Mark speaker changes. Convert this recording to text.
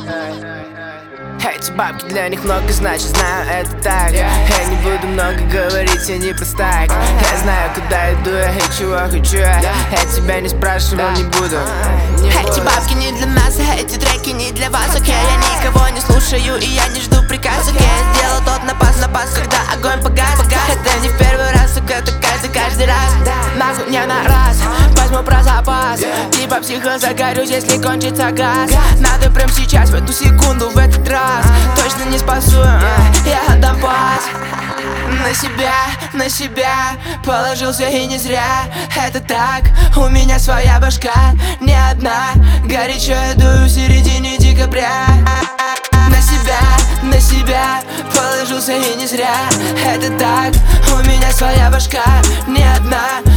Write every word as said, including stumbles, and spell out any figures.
Speaker 1: Эти бабки для них много значит, знаю это так. Я не буду много говорить, я не просто так. Я знаю, куда иду, я и чего хочу. Я тебя не спрашивал, не буду.
Speaker 2: Эти бабки не для нас, а эти треки не для вас. Окей, я никого не слушаю и я не жду приказа. Окей, я сделал тот напас, напас, когда огонь погас. Это не в первый раз, это каждый, каждый раз. Нахуй не на раз, возьму про запас. Типа психо загорюсь, если кончится газ. Надо прям сейчас, в эту секунду, в этот раз. Точно не спасу, я отдам пас. На себя, на себя положился и не зря. Это так, у меня своя башка, не одна. Горячо я дую в середине декабря. На себя, на себя положился и не зря. Это так, у меня своя башка, не одна.